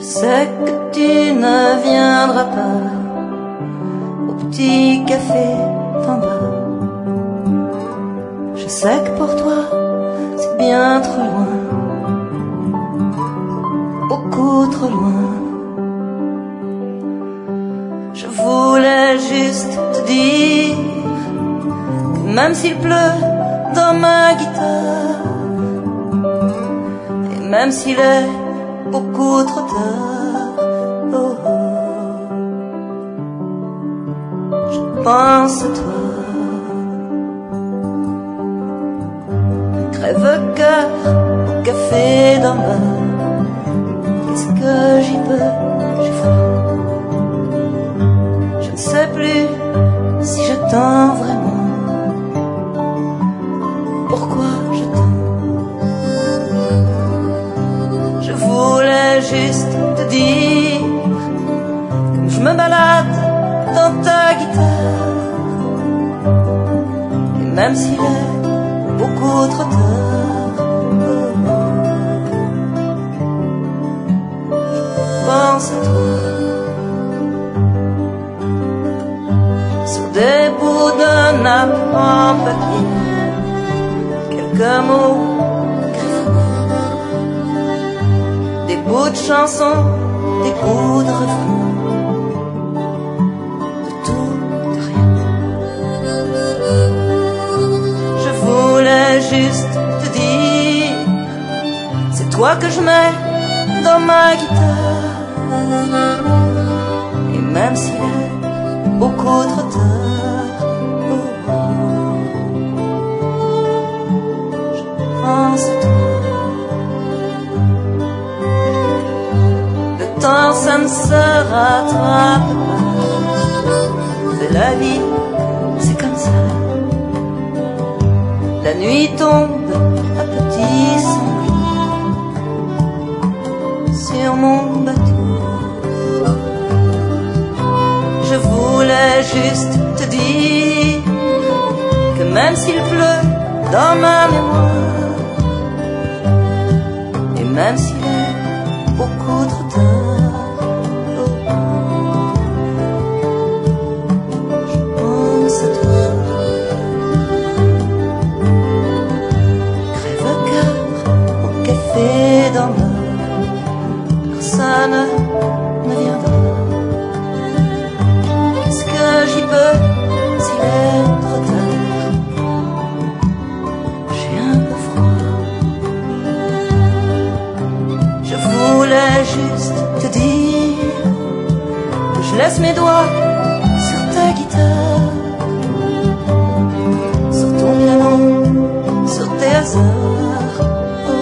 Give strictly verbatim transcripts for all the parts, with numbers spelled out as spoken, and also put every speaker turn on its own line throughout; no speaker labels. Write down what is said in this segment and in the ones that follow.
sais que tu ne viendras pas au petit café d'en bas. Je sais que pour toi c'est bien trop loin, beaucoup trop loin. Je voulais juste te dire que même s'il pleut dans ma guitare, et même s'il est beaucoup trop tard, oh oh, je pense à toi. Crève-cœur au café d'en bas, qu'est-ce que j'y peux, j'ai froid. Je ne sais plus si je t'aime vraiment, pourquoi je t'aime. Je voulais juste te dire, comme je me balade dans ta guitare, et même s'il est beaucoup trop tard, oh oh, je pense à toi. Sur des bouts de nappe en papier, quelques mots griffonnés, des bouts de chansons, des coups de refrain, de tout, de rien. Je voulais juste te dire, c'est toi que je mets dans ma guitare, et même s'il est beaucoup trop tard, oh oh, je pense à toi. Le temps ça ne se rattrape pas, c'est la vie, c'est comme ça. La nuit tombe à petits sanglots sur mon bateau. Je voulais juste te dire que même s'il pleut dans ma mémoire, et même s'il est beaucoup trop tard, oh oh, je pense à toi. Crève-cœur au café d'en bas, personne ne viendra. J'y peux, s'il est trop tard, j'ai un peu froid. Je voulais juste te dire que je laisse mes doigts sur ta guitare, sur ton piano, sur tes hasards, oh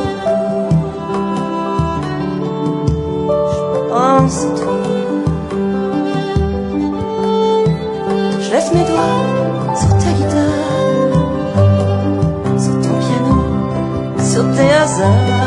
oh, je pense à toi. Je laisse mes doigts sur ta guitare, sur ton piano, sur tes hasards.